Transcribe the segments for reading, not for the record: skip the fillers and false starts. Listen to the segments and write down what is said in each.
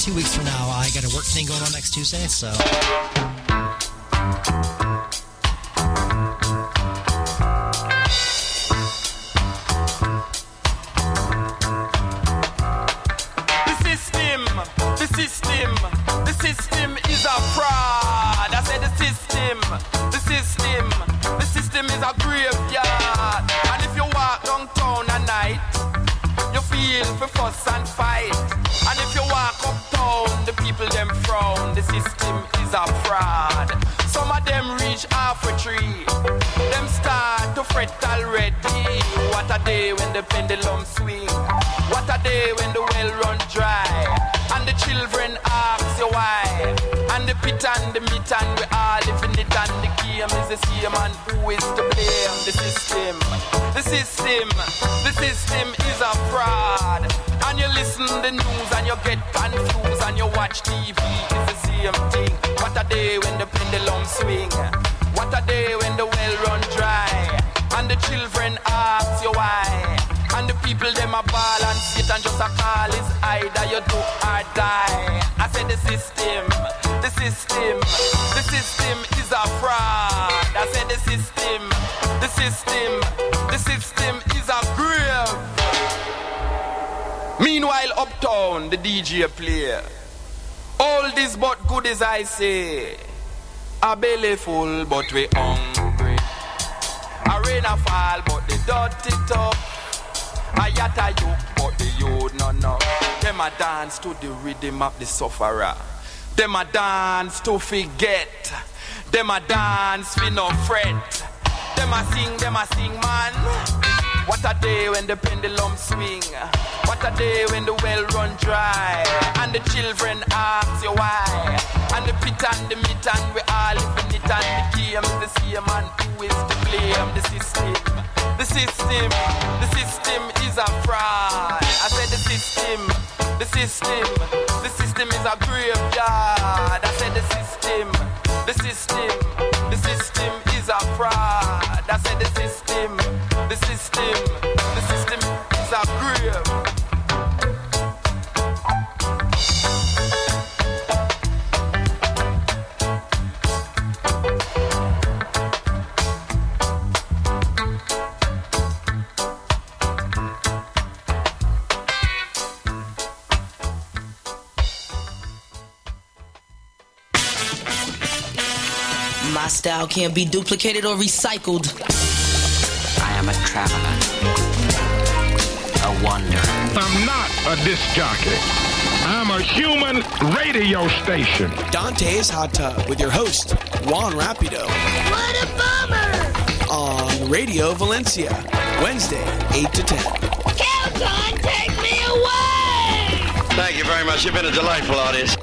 2 weeks from now. I got a work thing going on next Tuesday, so... The system is a fraud. I said the system is a graveyard. And if you walk downtown at night, you feel for fuss and fight. And if you walk uptown, the people them frown. The system is a fraud. Some of them reach half a tree. Them start to fret already. What a day when the pendulum swing. What a day when the well run dry. And the children ask you why. And the pit and the meat and we all live in it. And the game is the same and who is to blame? The system. The system. The system is a fraud. And you listen the news and you get confused. And you watch TV, it's the same thing. What a day when the pendulum swing. What a day when the well run dry. And the children ask you why. And the people them a ball and sit and just a call is either you do or die. I said the system is a fraud. I said the system is a grave. Meanwhile uptown the DJ play. All this but good as I say. A belly full but we hungry. A rain a fall but the dirty top. A yatta you, but the youth no know. Them a dance to the rhythm of the sufferer. Them a dance to forget. Them a dance we no fret. Them a sing man. What a day when the pendulum swing. What a day when the well run dry. And the children ask you why. And the pit and the meat and we all live in it. And the game is the same and who is to blame? The system. The system is a fraud. I said the system is a graveyard. I said the system is a fraud. I said the system is a grave. My style can't be duplicated or recycled. I am a traveler, a wanderer. I'm not a disc jockey. I'm a human radio station. Dante's Hot Tub with your host, Juan Rapido. What a bummer! On Radio Valencia, Wednesday, 8 to 10. Kelton, take me away! Thank you very much. You've been a delightful audience.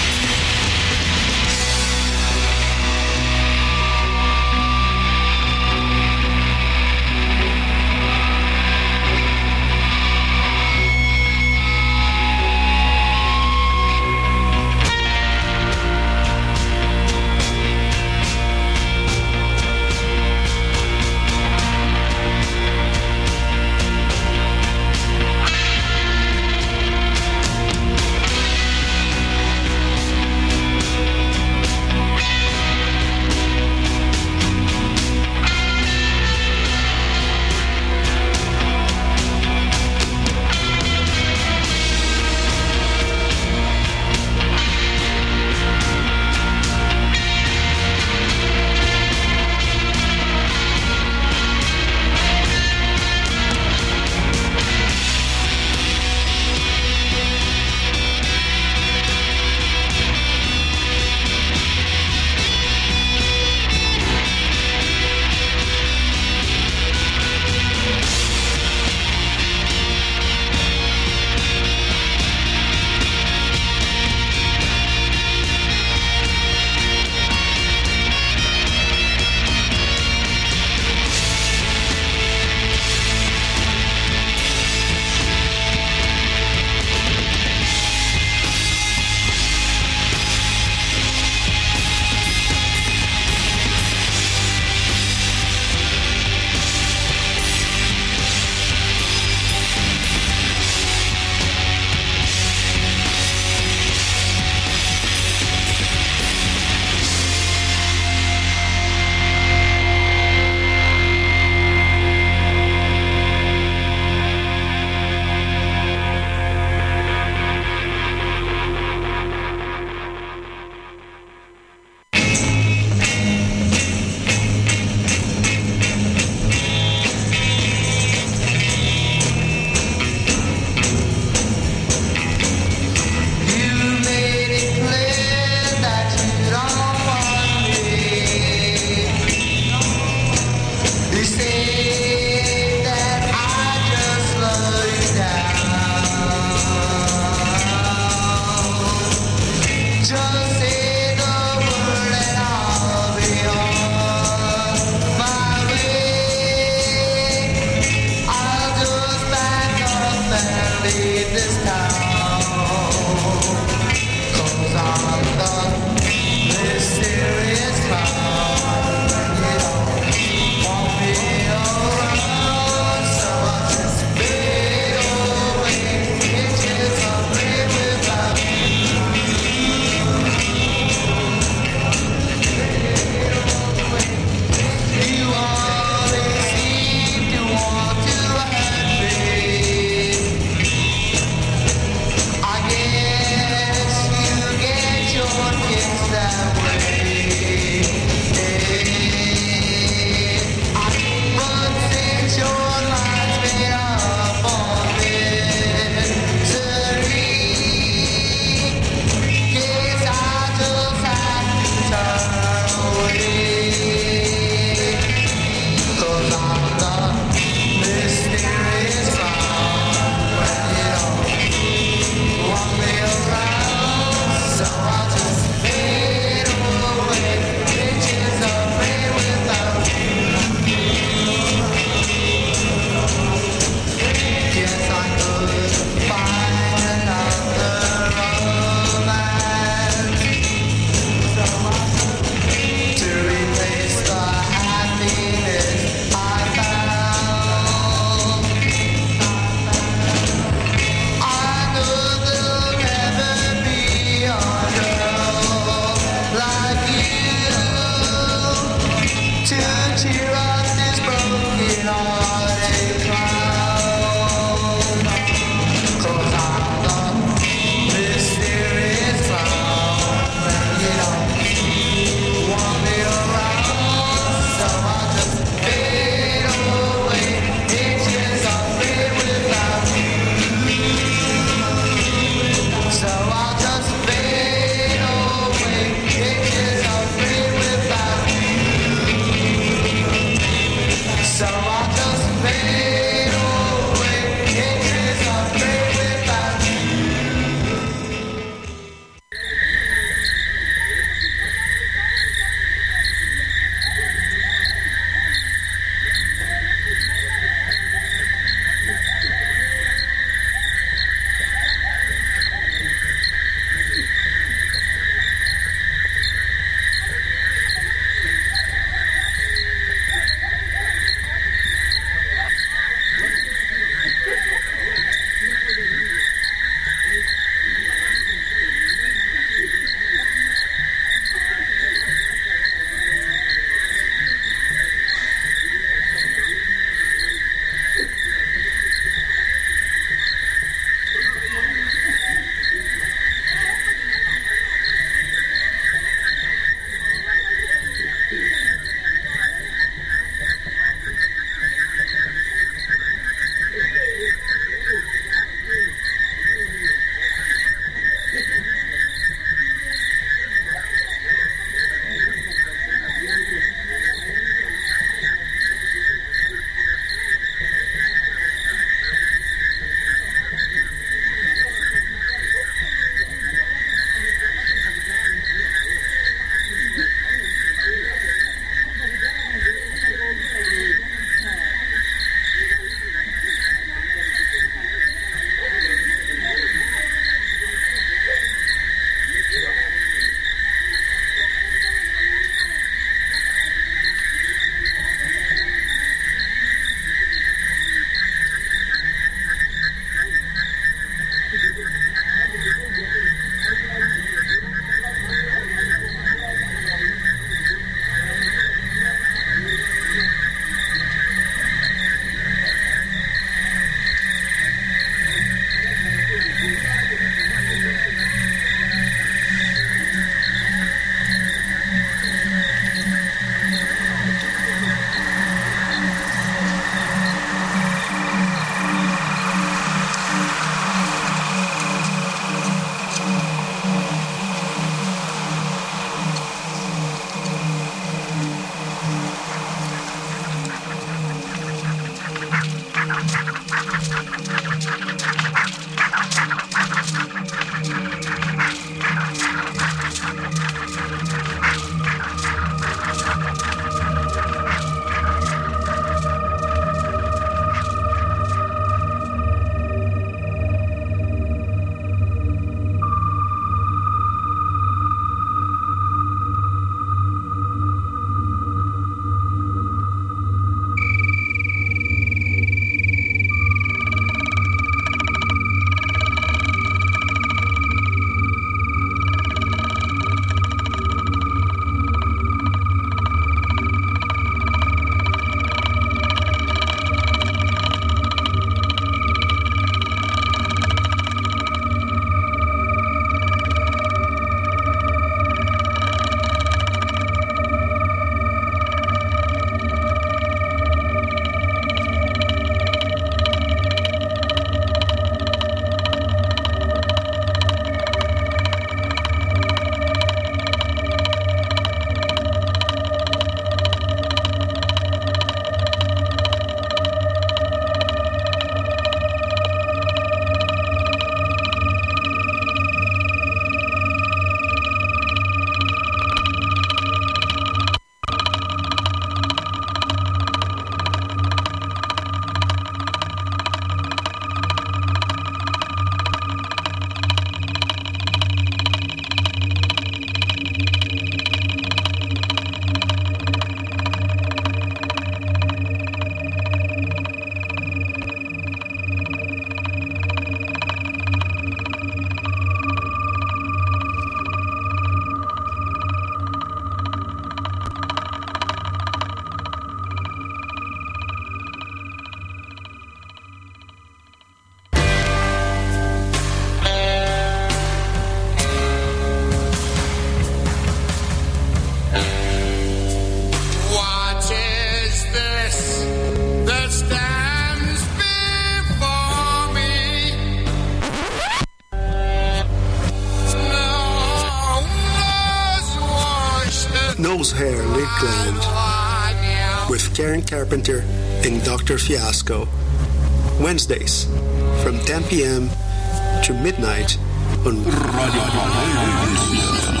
thyroid gland with Karen Carpenter and Dr. Fiasco. Wednesdays from 10 p.m. to midnight on Radio Valencia.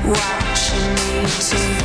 watching me too.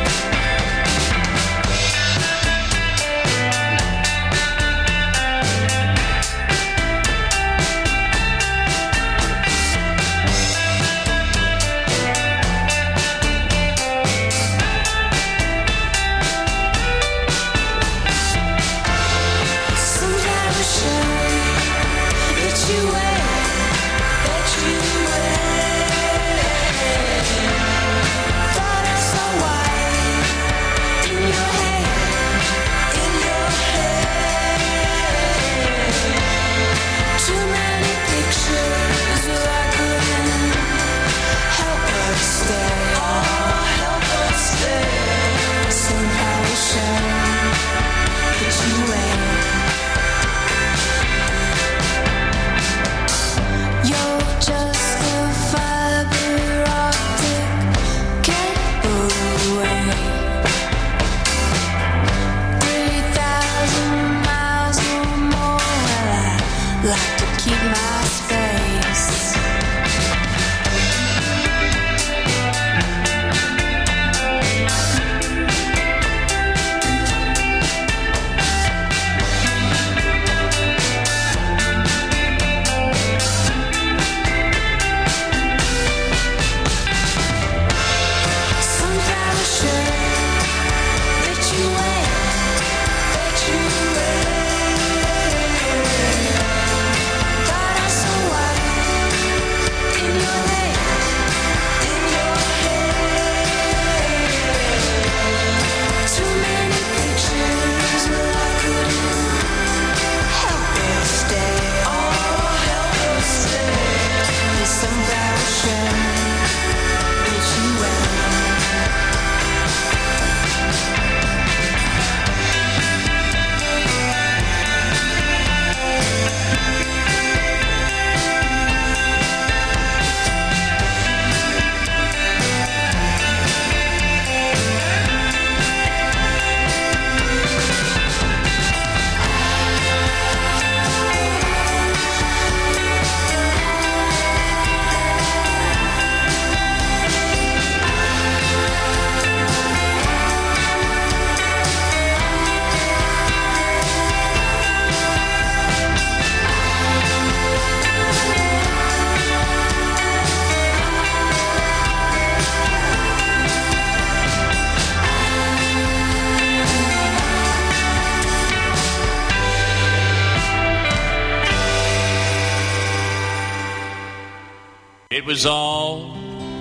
It was all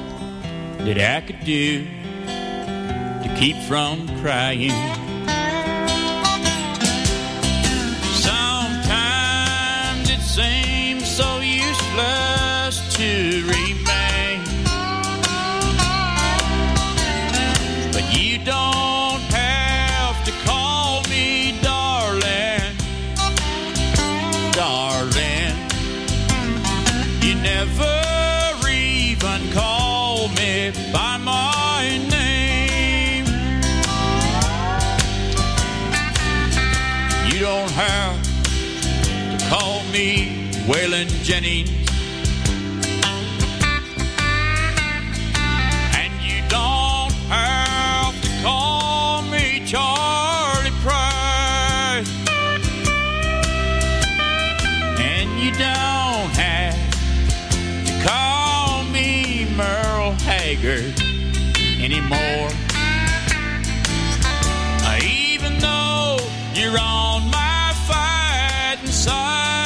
that I could do to keep from crying. Sometimes it seems so useless to remain, but you don't have to call me darling, darling. You never even call me by my name. You don't have to call me Waylon Jennings, and you don't have to call me Charlie Price, and you don't have to call me Merle Haggard anymore. Even though you're on my fighting side,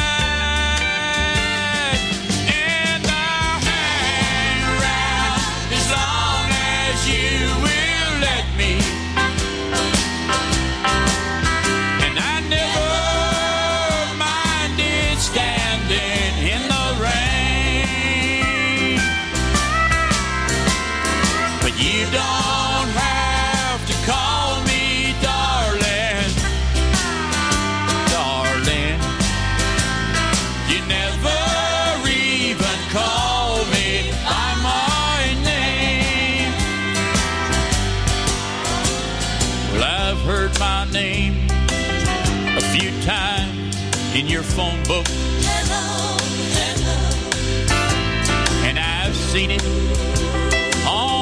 and I'll hang around as long as you will let me. And I never minded standing in the rain, but you don't have to call me darling, darling. You never even call me by my name. Well, I've heard my name a few times in your phone book. Hello, hello. And I've seen it on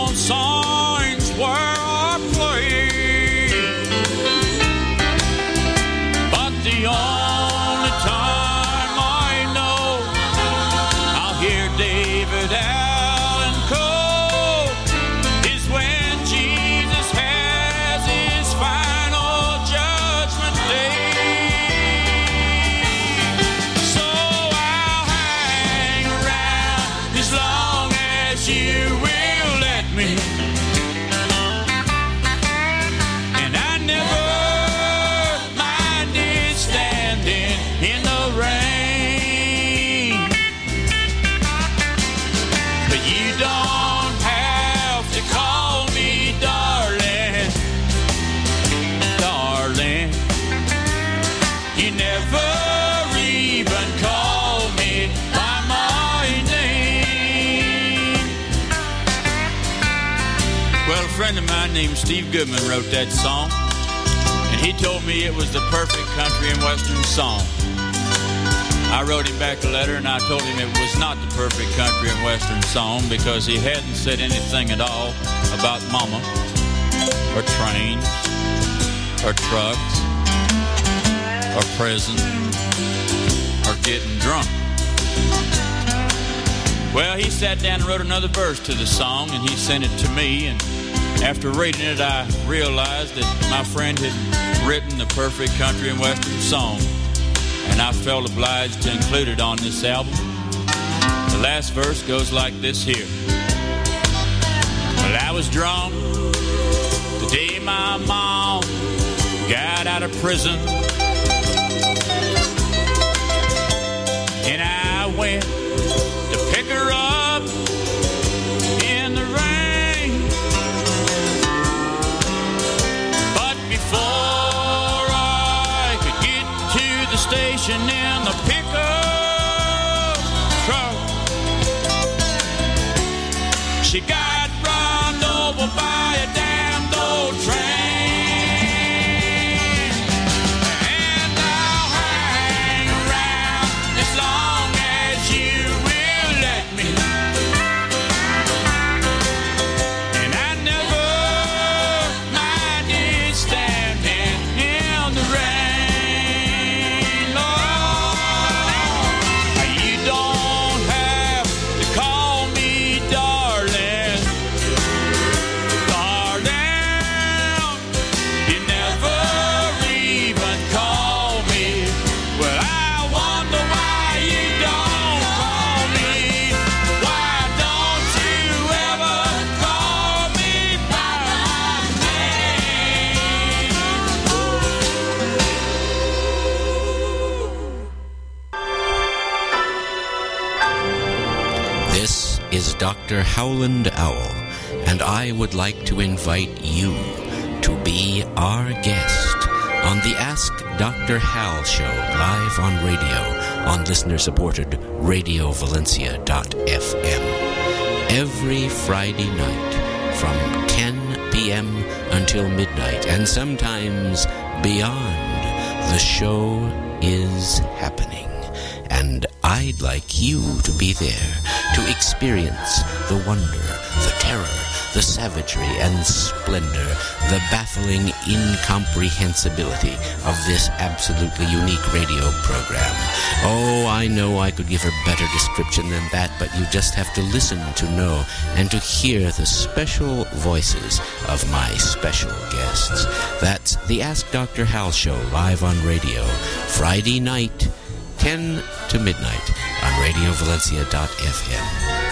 Well, a friend of mine named Steve Goodman wrote that song, and he told me it was the perfect country and western song. I wrote him back a letter, and I told him it was not the perfect country and western song because he hadn't said anything at all about mama, or trains, or trucks, or prison, or getting drunk. Well, he sat down and wrote another verse to the song, and he sent it to me, and after reading it, I realized that my friend had written the perfect country and western song, and I felt obliged to include it on this album. The last verse goes like this here. Well, I was drunk the day my mom got out of prison, and I went to pick her up in the rain. But before I could get to the station in the pickup truck, she got run over by a damned old train. And I'll hang around as long as you will let me. And I never minded standing in the rain. Lord, you don't have to call me darling. Darling, you never even call me. Well, I wonder why you don't call me. Why don't you ever call me by my name? This is Dr. Howland Owl, and I would like to invite you to be our guest on the Ask Dr. Hal show live on radio on listener-supported RadioValencia.fm every Friday night from 10 p.m. until midnight, and sometimes beyond. The show is happening, and I'd like you to be there to experience the wonder, the terror, the savagery and splendor, the baffling incomprehensibility of this absolutely unique radio program. Oh, I know I could give a better description than that, but you just have to listen to know and to hear the special voices of my special guests. That's the Ask Dr. Hal show live on radio, Friday night, 10 to midnight on RadioValencia.fm.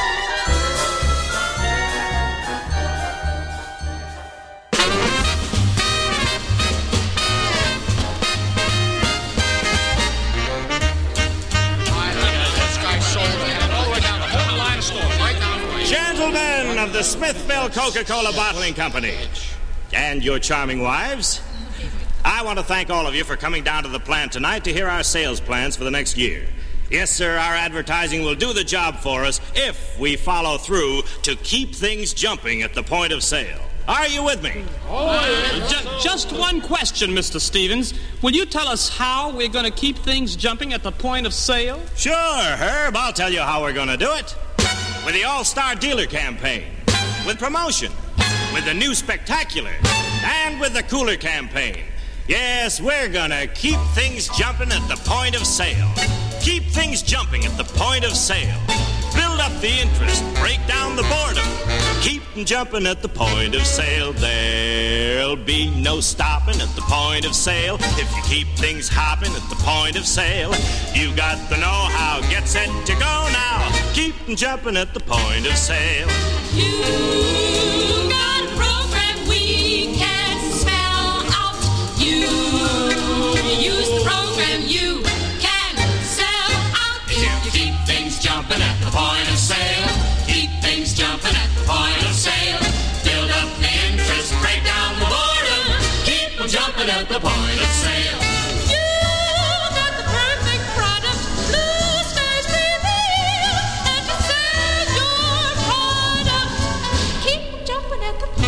Gentlemen of the Smithville Coca-Cola Bottling Company and your charming wives, I want to thank all of you for coming down to the plant tonight to hear our sales plans for the next year. Yes, sir, our advertising will do the job for us if we follow through to keep things jumping at the point of sale. Are you with me? Just one question, Mr. Stevens. Will you tell us how we're going to keep things jumping at the point of sale? Sure, Herb. I'll tell you how we're going to do it. With the All-Star Dealer campaign, with promotion, with the new Spectacular, and with the Cooler campaign. Yes, we're gonna keep things jumping at the point of sale. Keep things jumping at the point of sale. Build up the interest, break down the boredom. Keep them jumping at the point of sale. There'll be no stopping at the point of sale. If you keep things hopping at the point of sale, you got the know-how. Get set to go now. Keep them jumping at the point of sale. You got a program we can spell out. You use the program you can sell out. If you keep things jumping at the point of sale, keep things jumping at the point of sale. Build up the interest, break down the boredom. Keep them jumping at the point of sale. You got the perfect product. Blue Skies reveal and to sell your product. Keep them jumping at the point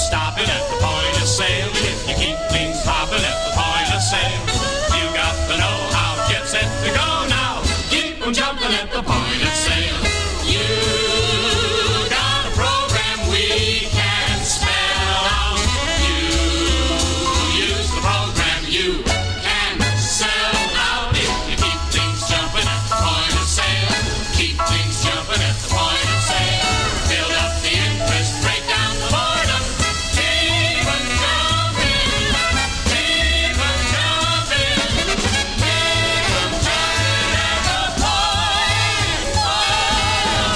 stopping at the point of sale. If you keep things popping at the point of sale, you got to know how Jet Set to go now. Keep them jumping at the point of sale. You got a program we can spell out. You use the program you can sell out. If you keep things jumping at the point of sale, keep things jumping at the point of sale. Build up the interest, break down the boredom. Keep them jumping, keep them jumping, keep them jumping at the point of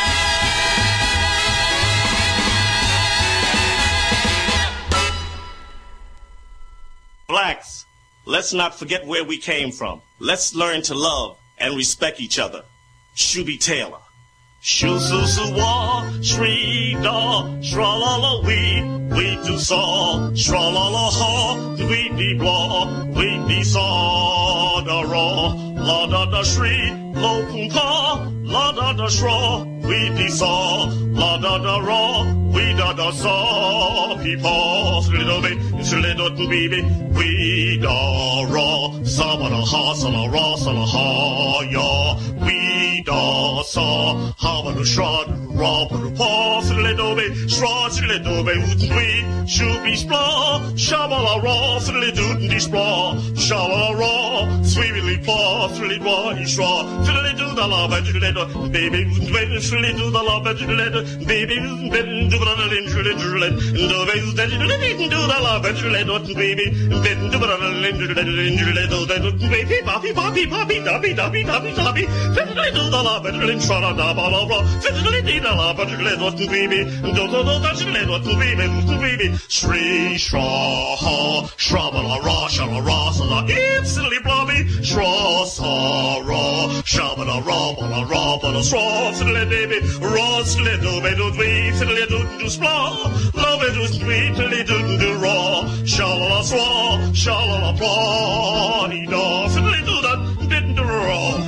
sale. Blacks, let's not forget where we came from. Let's learn to love and respect each other. Shuby Taylor. Shoo su su wa, shri da, shra la la we do saw, shra la la ha, we be blah, we be saw da ra, la da da shri, lo pum pa, la da da shra, we be saw, la da da ra, we da da saw, people, little bit, little baby, we da ra, sa ba da ha, sa la ra, sa la ha, ya, we da saw, ha ba da shra, ra ba da pa, little bit, shra, little bit, we should be splah, shabala ra, little di splah, shabala ra, sweetly pa, little shra, little da la, baby, little da la, baby, bend to the internet, the way that you didn't do the la, baby, bend to the baby, poppy, poppy, poppy, dobby, dobby, dobby, dobby, fiddly do the la, shra, da ba la, fiddly dee da la, baby, do baby, shri, shra, ha, shra, ba la, ra, sha, la, instantly blobby, shra, sa, ra, sha, ba la, ra, ba la, sra, fiddly baby, ra, fiddly do, baby, fiddly do, splah, love it, do, fiddly do, ra, sha, la, sra, sha, la, blah, dee, da, fiddly do that, didn't do, ra.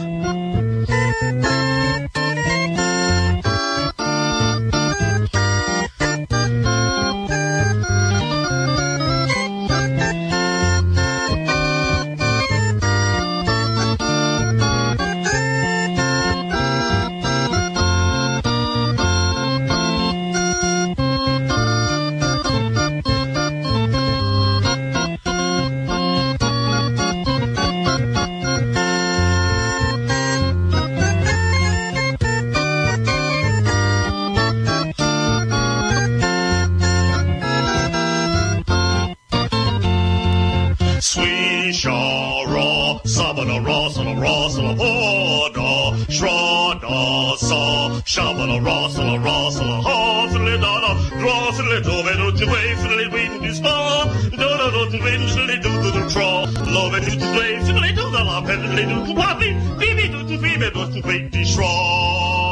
Shabala rossala rossala ha fiddly da da draw fiddly do it way fiddly wait to spa do do fiddly do the draw love it to play fiddly do the la fiddly do poppy baby do baby do wait to straw.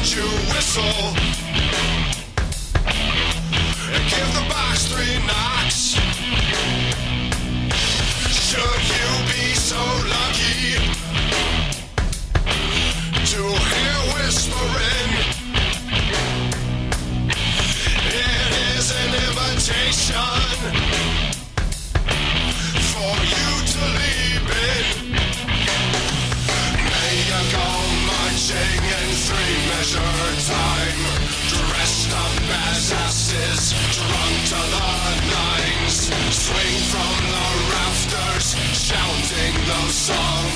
should you whistle? Give the box 3 knocks. Should you be so lucky to hear whispering? It is an invitation for you to leave it. May you go marching in 3-measure time, dressed up as asses, drunk to the nines, swing from the rafters, shouting those songs